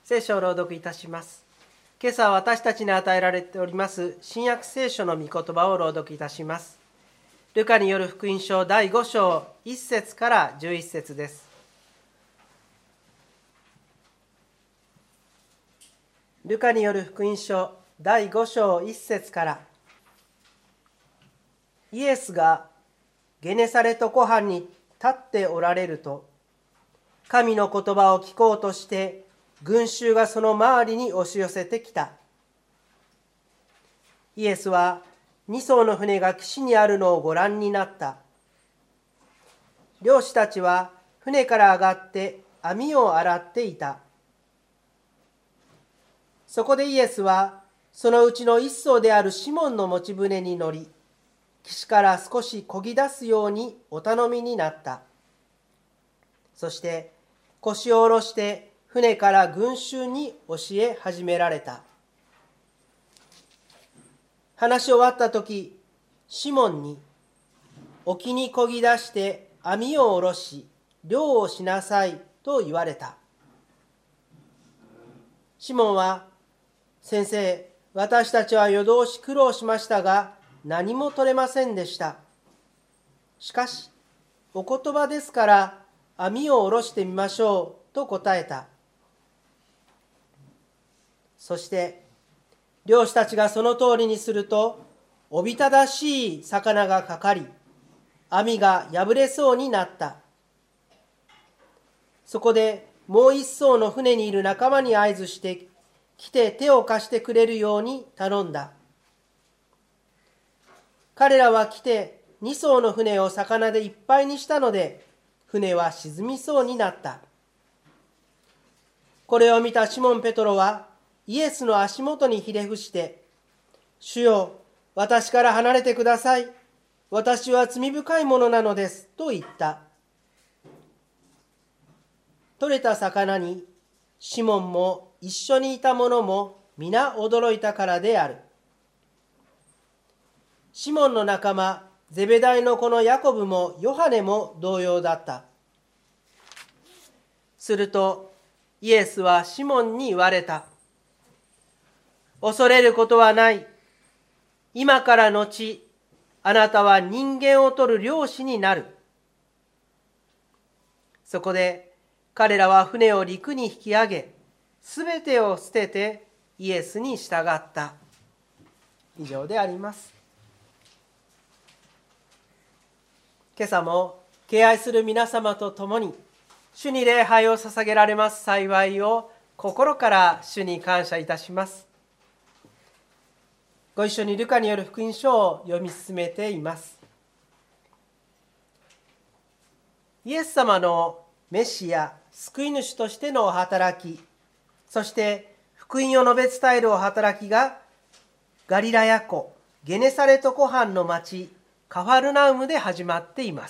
聖書を朗読いたします。今朝私たちに与えられております新約聖書の御言葉を朗読いたします。ルカによる福音書第5章1節から11節です。ルカによる福音書第5章1節から。イエスがゲネサレト湖畔に立っておられると、神の言葉を聞こうとして群衆がその周りに押し寄せてきた。イエスは2艘の船が岸にあるのをご覧になった。漁師たちは船から上がって網を洗っていた。そこでイエスはそのうちの1艘であるシモンの持ち船に乗り、岸から少し漕ぎ出すようにお頼みになった。そして腰を下ろして船から群衆に教え始められた。話し終わったとき、シモンに、沖に漕ぎ出して網を下ろし、漁をしなさいと言われた。シモンは、先生、私たちは夜通し苦労しましたが、何も取れませんでした。しかし、お言葉ですから網を下ろしてみましょうと答えた。そして、漁師たちがその通りにすると、おびただしい魚がかかり、網が破れそうになった。そこでもう一艘の船にいる仲間に合図して、来て手を貸してくれるように頼んだ。彼らは来て2艘の船を魚でいっぱいにしたので、船は沈みそうになった。これを見たシモン・ペトロはイエスの足元にひれ伏して、主よ、私から離れてください。私は罪深いものなのです。と言った。取れた魚にシモンも一緒にいた者も皆驚いたからである。シモンの仲間、ゼベダイの子のヤコブもヨハネも同様だった。するとイエスはシモンに言われた。恐れることはない。今からのち、あなたは人間を取る漁師になる。そこで彼らは船を陸に引き上げ、すべてを捨ててイエスに従った。以上であります。今朝も敬愛する皆様と共に主に礼拝を捧げられます幸いを心から主に感謝いたします。ご一緒にルカによる福音書を読み進めています。イエス様のメシア、救い主としてのお働き、そして福音を述べ伝えるお働きがガリラヤ湖、ゲネサレト湖畔の町カファルナウムで始まっています。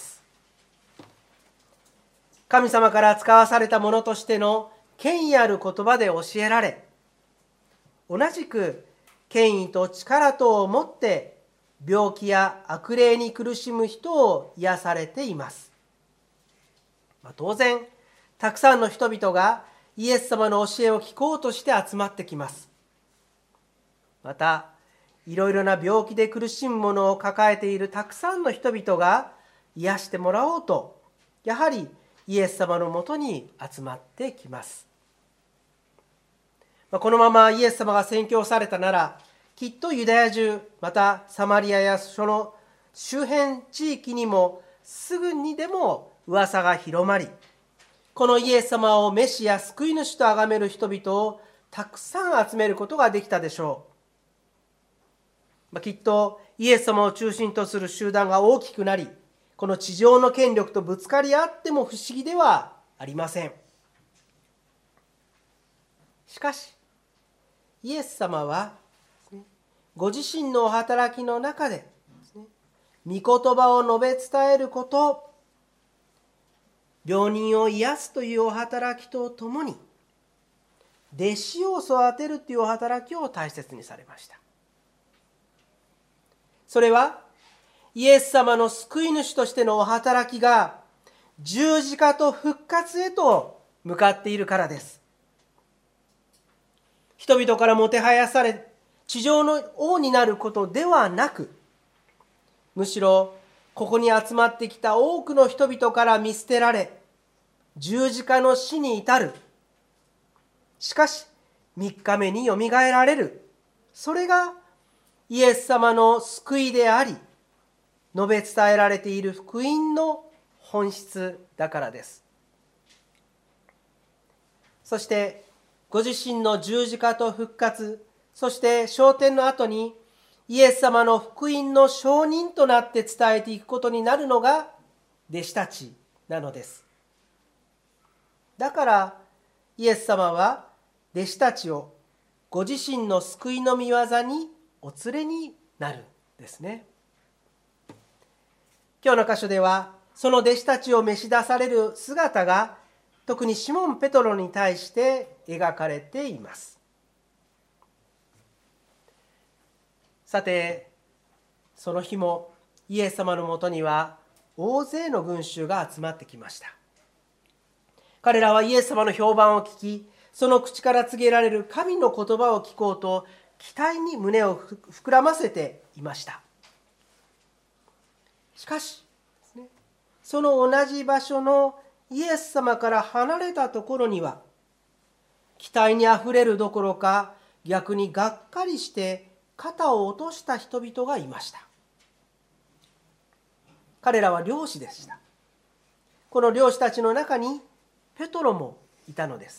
神様から使わされたものとしての権威ある言葉で教えられ、同じく権威と力とを持って病気や悪霊に苦しむ人を癒されています。当然、たくさんの人々がイエス様の教えを聞こうとして集まってきます。また、いろいろな病気で苦しむものを抱えているたくさんの人々が癒してもらおうと、やはりイエス様のもとに集まってきます。このままイエス様が宣教されたなら、きっとユダヤ中、またサマリアやその周辺地域にもすぐにでも噂が広まり、このイエス様をメシア救い主と崇める人々をたくさん集めることができたでしょう。きっとイエス様を中心とする集団が大きくなり、この地上の権力とぶつかり合っても不思議ではありません。しかし、イエス様はご自身のお働きの中で御言葉を述べ伝えること、病人を癒すというお働きとともに、弟子を育てるというお働きを大切にされました。それはイエス様の救い主としてのお働きが十字架と復活へと向かっているからです。 人々からもてはやされ、地上の王になることではなく、むしろここに集まってきた多くの人々から見捨てられ、十字架の死に至る。しかし3日目によみがえられる。それがイエス様の救いであり、述べ伝えられている福音の本質だからです。そしてご自身の十字架と復活、そして昇天の後にイエス様の福音の証人となって伝えていくことになるのが弟子たちなのです。だからイエス様は弟子たちをご自身の救いの御業にお連れになるんですね。今日の箇所ではその弟子たちを召し出される姿が特にシモン・ペトロに対して描かれています。さて、その日もイエス様のもとには大勢の群衆が集まってきました。彼らはイエス様の評判を聞き、その口から告げられる神の言葉を聞こうと期待に胸を膨らませていました。しかし、その同じ場所のイエス様から離れたところには、期待にあふれるどころか逆にがっかりして肩を落とした人々がいました。彼らは漁師でした。この漁師たちの中にペトロもいたのです。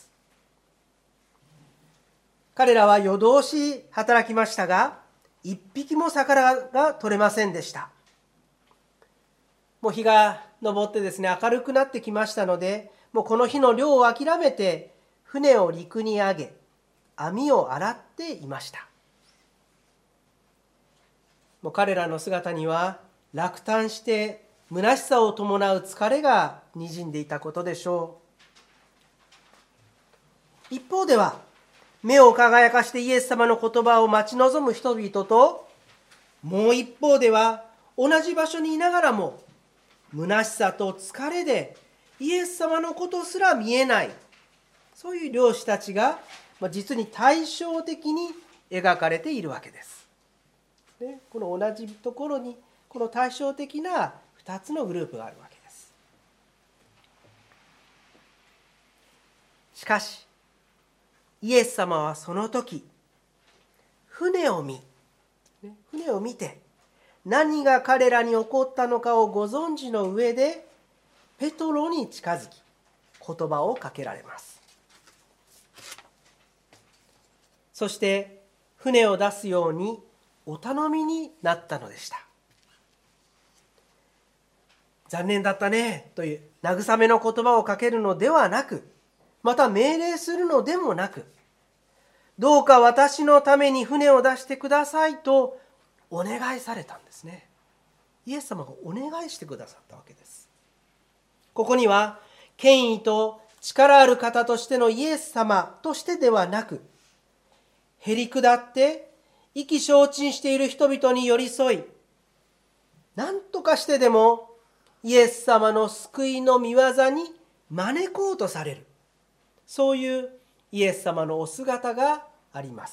彼らは夜通し働きましたが、一匹も魚が取れませんでした。もう日が昇ってですね、明るくなってきましたので、もうこの日の漁を諦めて船を陸に上げ、網を洗っていました。もう彼らの姿には落胆して虚しさを伴う疲れがにじんでいたことでしょう。一方では目を輝かしてイエス様の言葉を待ち望む人々と、もう一方では同じ場所にいながらも虚しさと疲れでイエス様のことすら見えない、そういう漁師たちが実に対照的に描かれているわけです。この同じところにこの対照的な2つのグループがあるわけです。しかしイエス様はその時船を見て何が彼らに起こったのかをご存知の上でペトロに近づき言葉をかけられます。そして船を出すようにお頼みになったのでした。残念だったねという慰めの言葉をかけるのではなく、また命令するのでもなく、どうか私のために船を出してくださいとお願いされたんですね。イエス様がお願いしてくださったわけです。ここには権威と力ある方としてのイエス様としてではなく、へりくだって意気消沈している人々に寄り添い、何とかしてでもイエス様の救いの御業に招こうとされる、そういうイエス様のお姿があります。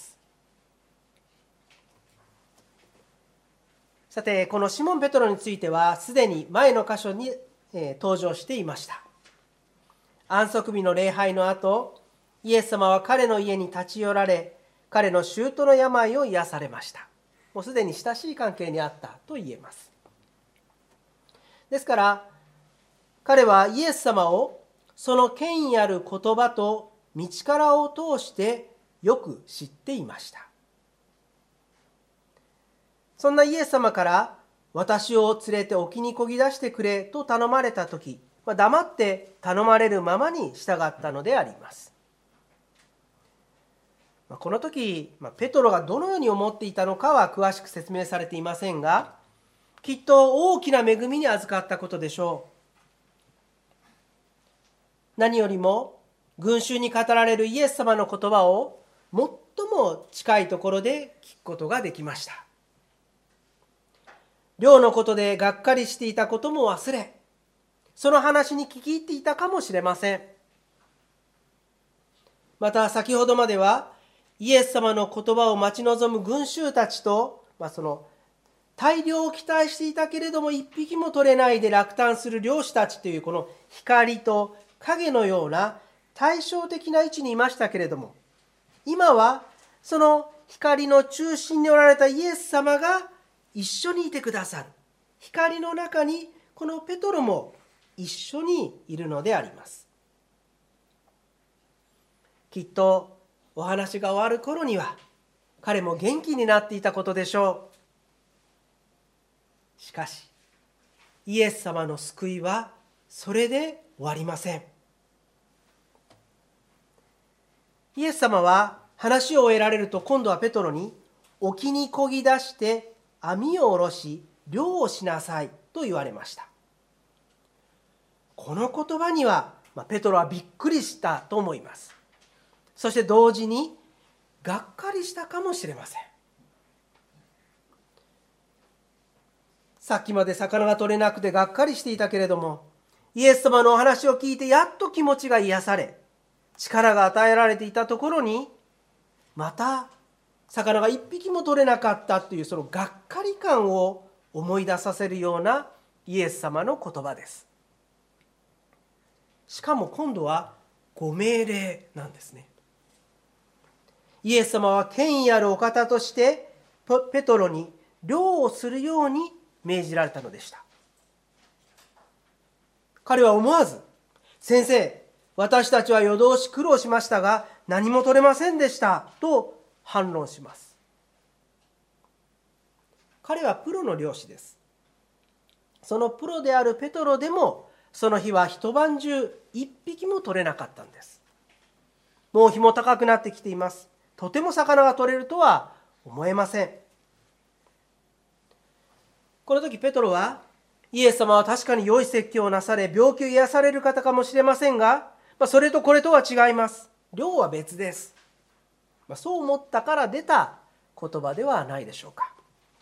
さて、このシモン・ペトロについてはすでに前の箇所に登場していました。安息日の礼拝の後、イエス様は彼の家に立ち寄られ、彼の舅の病を癒されました。もうすでに親しい関係にあったと言えます。ですから彼はイエス様をその権威ある言葉と道からを通してよく知っていました。そんなイエス様から私を連れて沖に漕ぎ出してくれと頼まれたとき、黙って頼まれるままに従ったのであります。この時ペトロがどのように思っていたのかは詳しく説明されていませんが、きっと大きな恵みに預かったことでしょう。何よりも群衆に語られるイエス様の言葉を最も近いところで聞くことができました。漁のことでがっかりしていたことも忘れ、その話に聞き入っていたかもしれません。また先ほどまではイエス様の言葉を待ち望む群衆たちと、その大量を期待していたけれども一匹も取れないで落胆する漁師たちというこの光と影のような対照的な位置にいましたけれども、今はその光の中心におられたイエス様が一緒にいてくださる。光の中にこのペトロも一緒にいるのであります。きっとお話が終わる頃には彼も元気になっていたことでしょう。しかしイエス様の救いはそれで終わりません。イエス様は話を終えられると今度はペトロに沖に漕ぎ出して網を下ろし漁をしなさいと言われました。この言葉にはペトロはびっくりしたと思います。そして同時にがっかりしたかもしれません。さっきまで魚が取れなくてがっかりしていたけれども、イエス様のお話を聞いてやっと気持ちが癒され、力が与えられていたところにまた魚が一匹も取れなかったというそのがっかり感を思い出させるようなイエス様の言葉です。しかも今度はご命令なんですね。イエス様は権威あるお方としてペトロに漁をするように命じられたのでした。彼は思わず、先生、私たちは夜通し苦労しましたが何も取れませんでしたと反論します。彼はプロの漁師です。そのプロであるペトロでもその日は一晩中一匹も取れなかったんです。もう日も高くなってきています。とても魚が取れるとは思えません。この時ペトロは、イエス様は確かに良い説教をなされ病気を癒される方かもしれませんが、それとこれとは違います。漁は別です。そう思ったから出た言葉ではないでしょうか。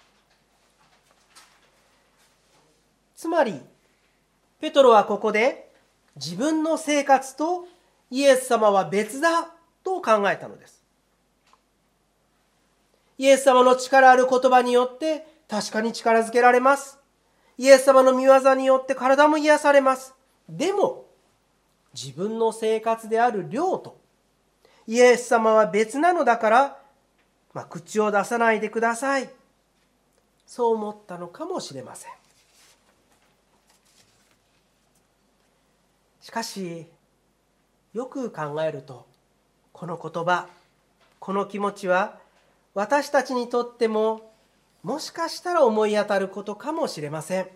つまりペトロはここで自分の生活とイエス様は別だと考えたのです。イエス様の力ある言葉によって確かに力づけられます。イエス様の御業によって体も癒されます。でも自分の生活である漁とイエス様は別なのだから、口を出さないでください。そう思ったのかもしれません。しかしよく考えると、この言葉、この気持ちは私たちにとってももしかしたら思い当たることかもしれません。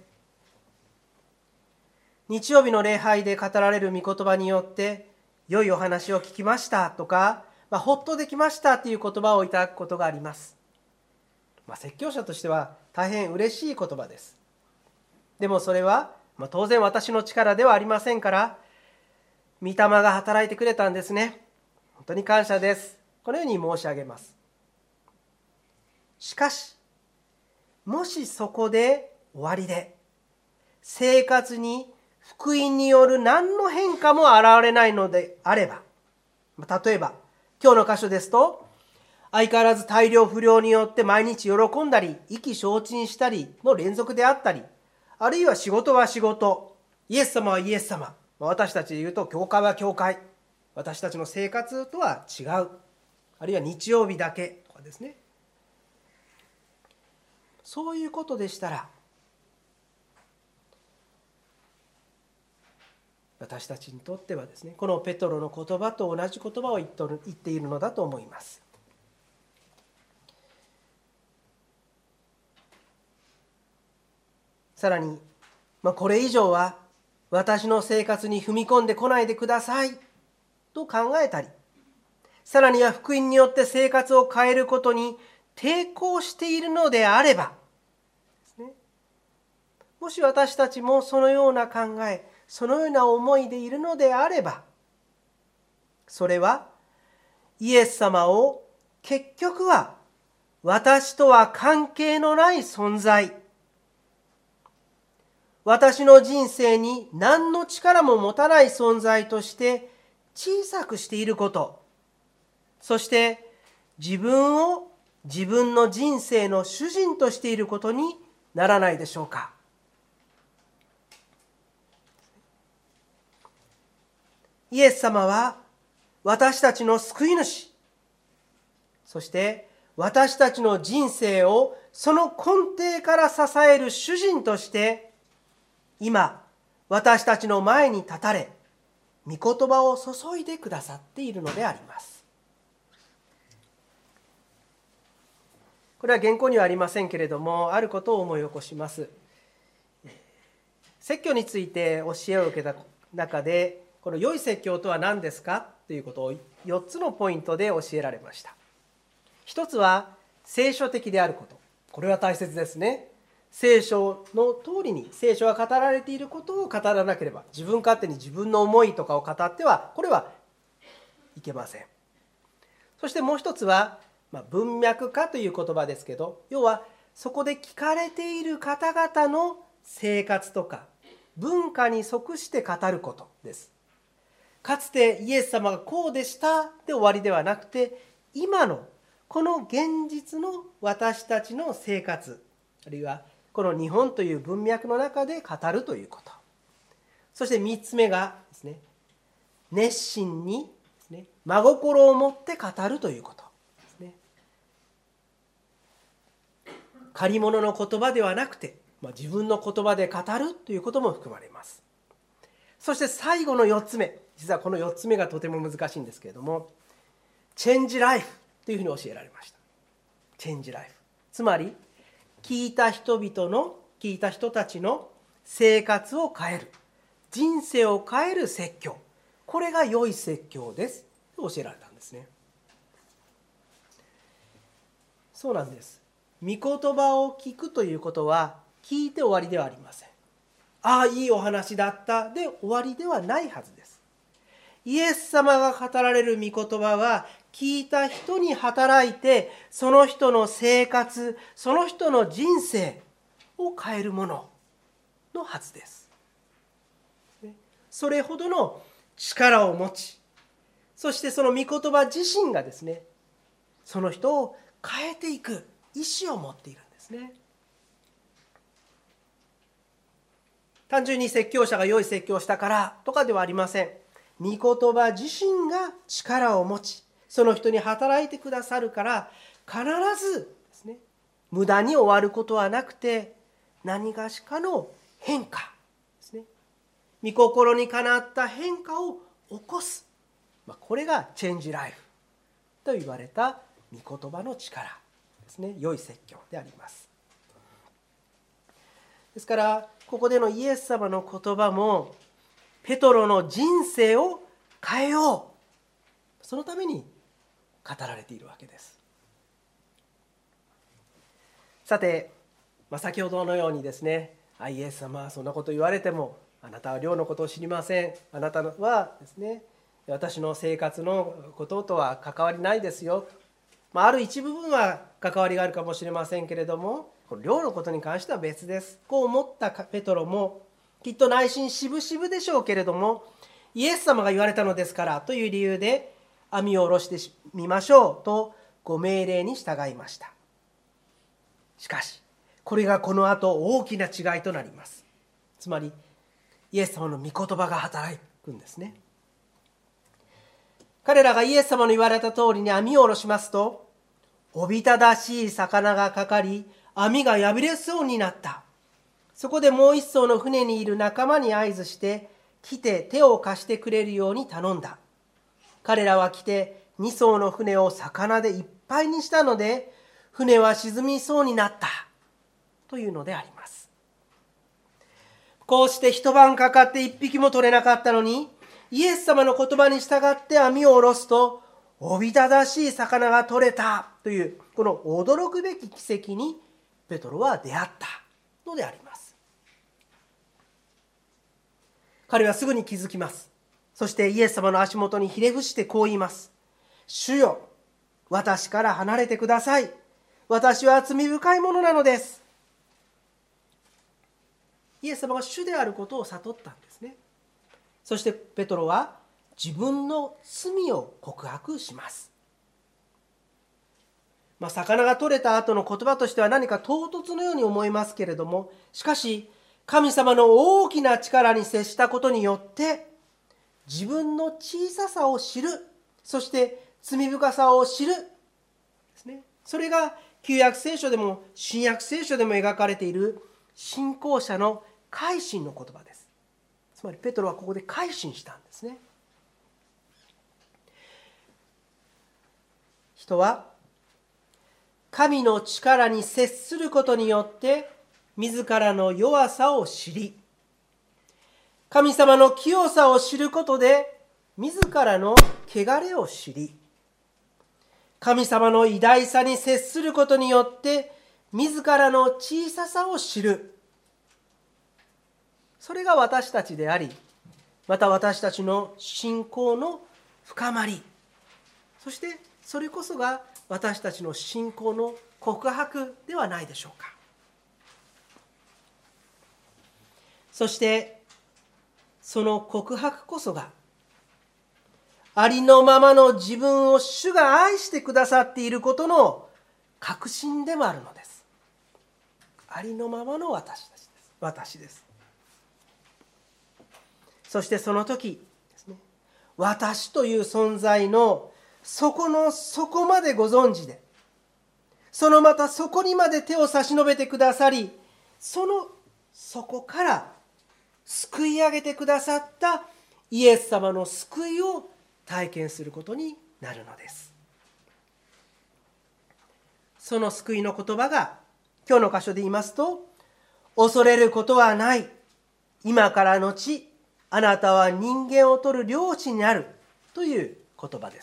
日曜日の礼拝で語られる御言葉によって良いお話を聞きましたとか、ほっとできましたという言葉をいただくことがあります。説教者としては大変嬉しい言葉です。でもそれは、当然私の力ではありませんから、御霊が働いてくれたんですね。本当に感謝です。このように申し上げます。しかし、もしそこで終わりで、生活に福音による何の変化も現れないのであれば、例えば今日の箇所ですと、相変わらず大量不良によって毎日喜んだり意気消沈したりの連続であったり、あるいは仕事は仕事、イエス様はイエス様、私たちで言うと教会は教会、私たちの生活とは違う、あるいは日曜日だけとかですね。そういうことでしたら、私たちにとってはですね、このペトロの言葉と同じ言葉を言っているのだと思います。さらに、これ以上は私の生活に踏み込んでこないでくださいと考えたり、さらには福音によって生活を変えることに抵抗しているのであれば、もし私たちもそのような考え、そのような思いでいるのであれば、それはイエス様を結局は私とは関係のない存在、私の人生に何の力も持たない存在として小さくしていること、そして自分を自分の人生の主人としていることにならないでしょうか。イエス様は私たちの救い主、そして私たちの人生をその根底から支える主人として今私たちの前に立たれ、御言葉を注いでくださっているのであります。これは原稿にはありませんけれども、あることを思い起こします。説教について教えを受けた中で、この良い説教とは何ですかということを4つのポイントで教えられました。一つは聖書的であること。これは大切ですね。聖書の通りに、聖書が語られていることを語らなければ、自分勝手に自分の思いとかを語っては、これはいけません。そしてもう一つは、文脈化という言葉ですけど、要はそこで聞かれている方々の生活とか文化に即して語ることです。かつてイエス様がこうでしたで終わりではなくて、今のこの現実の私たちの生活、あるいはこの日本という文脈の中で語るということ。そして3つ目がですね、熱心にですね、真心を持って語るということですね。借り物の言葉ではなくて、自分の言葉で語るということも含まれます。そして最後の4つ目、実はこの4つ目がとても難しいんですけれども、チェンジライフというふうに教えられました。チェンジライフ、つまり聞いた人たちの生活を変える、人生を変える説教、これが良い説教ですと教えられたんですね。そうなんです。御言葉を聞くということは聞いて終わりではありません。ああ、いいお話だったで終わりではないはずです。イエス様が語られる御言葉は聞いた人に働いて、その人の生活、その人の人生を変えるもののはずです。それほどの力を持ち、そしてその御言葉自身がですね、その人を変えていく意志を持っているんですね。単純に説教者が良い説教をしたからとかではありません。御言葉自身が力を持ち、その人に働いてくださるから、必ずですね、無駄に終わることはなくて、何がしかの変化ですね、御心にかなった変化を起こす、これがチェンジライフと言われた御言葉の力ですね。良い説教であります。ですからここでのイエス様の言葉も、ペトロの人生を変えよう、そのために語られているわけです。さて、先ほどのようにですね、イエス様はそんなこと言われても、あなたは寮のことを知りません、あなたはですね、私の生活のこととは関わりないですよ、ある一部分は関わりがあるかもしれませんけれども、寮のことに関しては別です。こう思ったペトロも、きっと内心しぶしぶでしょうけれども、イエス様が言われたのですからという理由で、網を下ろしてみましょうとご命令に従いました。しかしこれがこの後大きな違いとなります。つまりイエス様の御言葉が働くんですね。彼らがイエス様の言われた通りに網を下ろしますと、おびただしい魚がかかり、網が破れそうになった。そこでもう一艘の船にいる仲間に合図して、来て手を貸してくれるように頼んだ。彼らは来て2艘の船を魚でいっぱいにしたので、船は沈みそうになったというのであります。こうして一晩かかって一匹も取れなかったのに、イエス様の言葉に従って網を下ろすと、おびただしい魚が取れたという、この驚くべき奇跡にペトロは出会ったのであります。彼はすぐに気づきます。そしてイエス様の足元にひれ伏してこう言います。主よ、私から離れてください。私は罪深いものなのです。イエス様が主であることを悟ったんですね。そしてペトロは自分の罪を告白します。 魚が取れた後の言葉としては何か唐突のように思いますけれども、しかし神様の大きな力に接したことによって自分の小ささを知る、そして罪深さを知るですね。それが旧約聖書でも新約聖書でも描かれている信仰者の改心の言葉です。つまりペトロはここで改心したんですね。人は神の力に接することによって自らの弱さを知り、神様の清さを知ることで自らの汚れを知り、神様の偉大さに接することによって自らの小ささを知る。それが私たちであり、また私たちの信仰の深まり、そしてそれこそが私たちの信仰の告白ではないでしょうか。そしてその告白こそがありのままの自分を主が愛してくださっていることの確信でもあるのです。ありのままの私です。そしてその時ですね、私という存在の底の底までご存知で、またそこにまで手を差し伸べてくださり、そこから救い上げてくださったイエス様の救いを体験することになるのです。その救いの言葉が今日の箇所で言いますと、恐れることはない、今からのちあなたは人間を取る漁師になるという言葉です。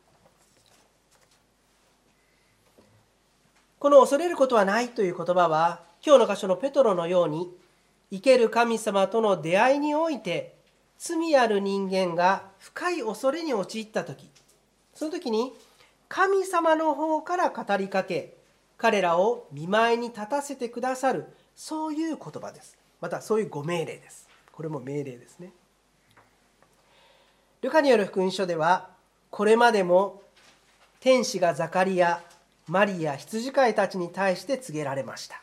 この恐れることはないという言葉は、今日の箇所のペトロのように生ける神様との出会いにおいて罪ある人間が深い恐れに陥った時、その時に神様の方から語りかけ、彼らを御前に立たせてくださる、そういう言葉です。またそういうご命令です。これも命令ですね。ルカによる福音書では、これまでも天使がザカリア、マリア、羊飼いたちに対して告げられました。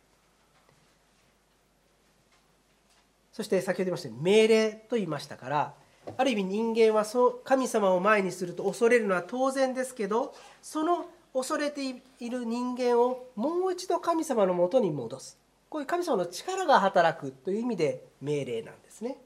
そして先ほど言いました命令と言いましたから、ある意味人間は神様を前にすると恐れるのは当然ですけど、その恐れている人間をもう一度神様のもとに戻す、こういう神様の力が働くという意味で命令なんですね。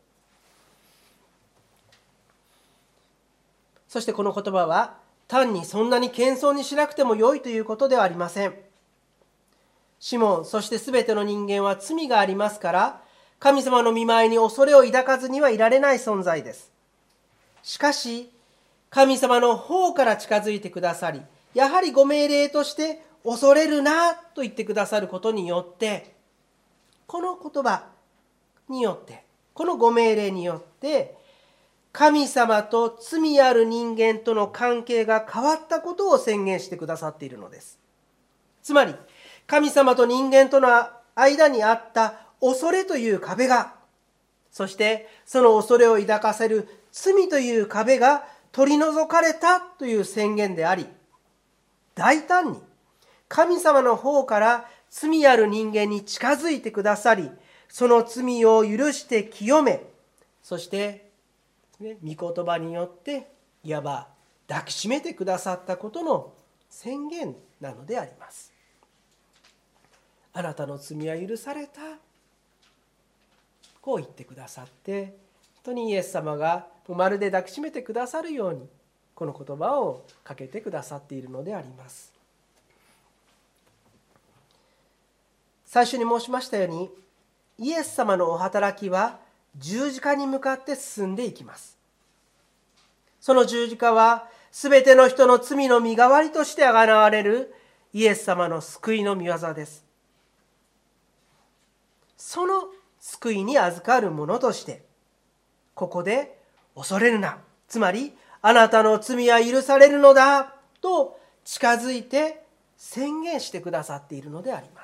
そしてこの言葉は単にそんなに謙遜にしなくてもよいということではありません。シモン、そしてすべての人間は罪がありますから、神様の御前に恐れを抱かずにはいられない存在です。しかし神様の方から近づいてくださり、やはりご命令として恐れるなと言ってくださることによって、この言葉によって、このご命令によって神様と罪ある人間との関係が変わったことを宣言してくださっているのです。つまり神様と人間との間にあった恐れという壁が、そしてその恐れを抱かせる罪という壁が取り除かれたという宣言であり、大胆に神様の方から罪ある人間に近づいてくださり、その罪を許して清め、そして御言葉によっていわば抱きしめてくださったことの宣言なのであります。あなたの罪は許された、こう言ってくださって、本当にイエス様がまるで抱きしめてくださるようにこの言葉をかけてくださっているのであります。最初に申しましたように、イエス様のお働きは十字架に向かって進んでいきます。その十字架はすべての人の罪の身代わりとしてあがなわれるイエス様の救いの御業です。その救いに預かる者として、ここで恐れるな、つまりあなたの罪は許されるのだと近づいて宣言してくださっているのであります。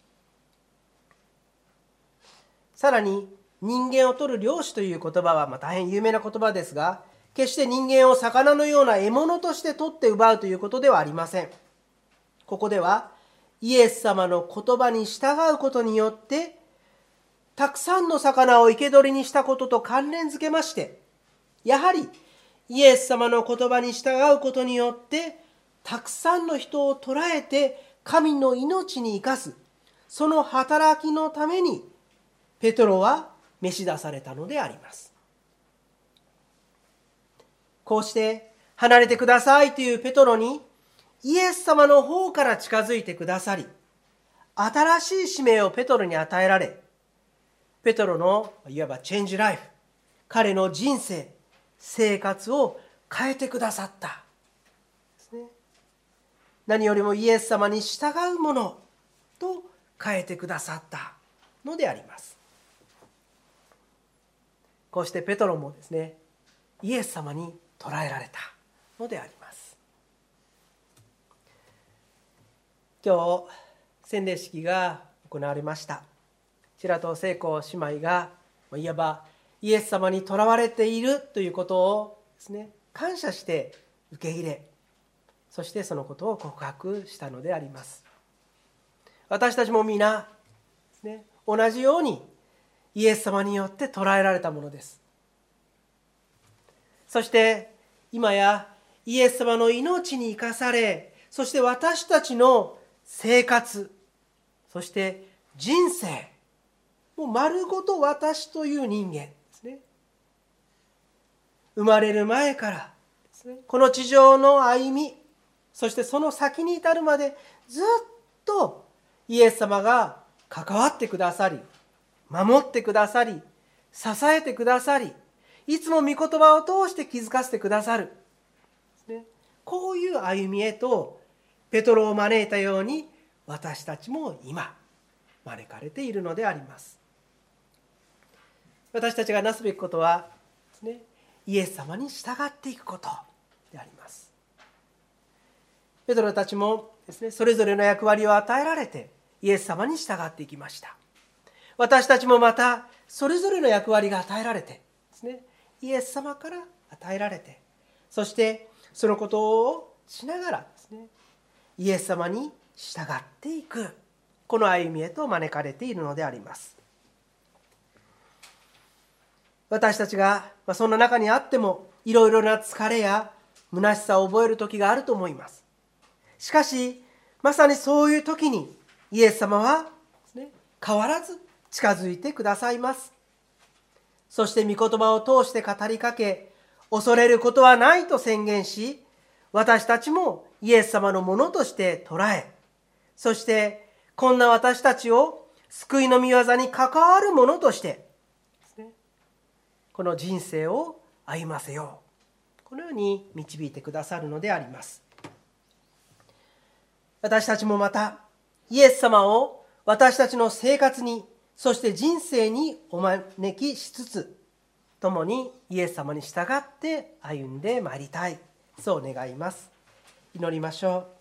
さらに人間を取る漁師という言葉は大変有名な言葉ですが、決して人間を魚のような獲物として取って奪うということではありません。 ここではイエス様の言葉に従うことによってたくさんの魚を生け捕りにしたことと関連づけまして、やはりイエス様の言葉に従うことによってたくさんの人を捕らえて神の命に生かす、その働きのためにペトロは召し出されたのであります。こうして離れてくださいというペトロにイエス様の方から近づいてくださり、新しい使命をペトロに与えられ、ペトロのいわばチェンジライフ、彼の人生、生活を変えてくださったですね。何よりもイエス様に従うものと変えてくださったのであります。こうしてペトロもですね、イエス様に捕らえられたのであります。今日洗礼式が行われました。白戸聖子姉妹がいわばイエス様にとらわれているということをですね、感謝して受け入れ、そしてそのことを告白したのであります。私たちも皆ですね、同じようにイエス様によって捕らえられたものです。そして今やイエス様の命に生かされ、そして私たちの生活、そして人生、もう丸ごと私という人間ですね。生まれる前からですね、この地上の歩み、そしてその先に至るまでずっとイエス様が関わってくださり、守ってくださり、支えてくださり、いつも御言葉を通して気づかせてくださる。こういう歩みへとペトロを招いたように私たちも今招かれているのであります。私たちがなすべきことはですね、イエス様に従っていくことであります。ペトロたちもですね、それぞれの役割を与えられてイエス様に従っていきました。私たちもまたそれぞれの役割が与えられてですね、イエス様から与えられて、そしてそのことをしながらですね、イエス様に従っていく、この歩みへと招かれているのであります。私たちがそんな中にあってもいろいろな疲れや虚しさを覚える時があると思います。しかしまさにそういう時にイエス様は変わらず近づいてくださいます。そして御言葉を通して語りかけ、恐れることはないと宣言し、私たちもイエス様のものとして捉え、そしてこんな私たちを救いの御業に関わるものとしてこの人生を歩ませよう、このように導いてくださるのであります。私たちもまたイエス様を私たちの生活に、そして人生にお招きしつつ、共にイエス様に従って歩んでまいりたい、そう願います。祈りましょう。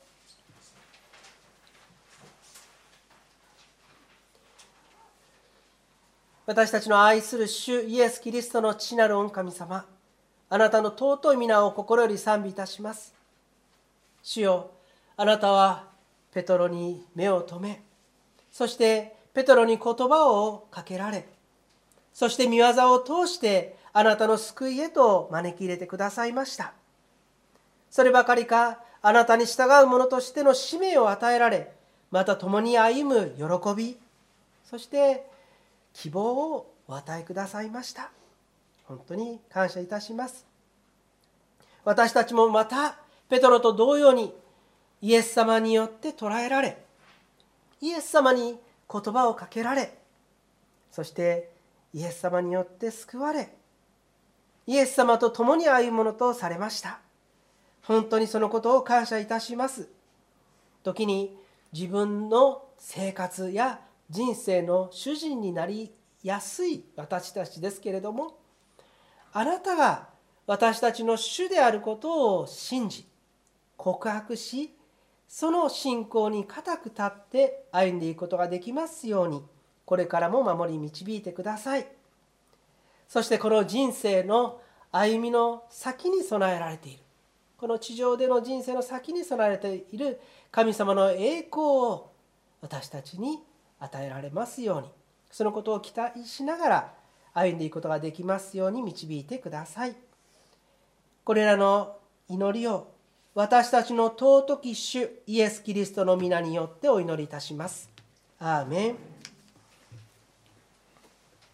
私たちの愛する主イエス・キリストの父なる御神様、あなたの尊い皆を心より賛美いたします。主よ、あなたはペトロに目を留め、そしてペトロに言葉をかけられ、そして御業を通してあなたの救いへと招き入れてくださいました。そればかりか、あなたに従う者としての使命を与えられ、また共に歩む喜び、そして希望をお与えくださいました。本当に感謝いたします。私たちもまたペトロと同様にイエス様によって捕らえられ、イエス様に言葉をかけられ、そしてイエス様によって救われ、イエス様と共に歩むものとされました。本当にそのことを感謝いたします。時に自分の生活や人生の主人になりやすい私たちですけれども、あなたが私たちの主であることを信じ告白し、その信仰に固く立って歩んでいくことができますように、これからも守り導いてください。そしてこの人生の歩みの先に備えられているこの地上での人生の先に備えている神様の栄光を私たちに与えられますように、そのことを期待しながら歩んでいくことができますように導いてください。これらの祈りを私たちの尊き主イエス・キリストの皆によってお祈りいたします。アーメン。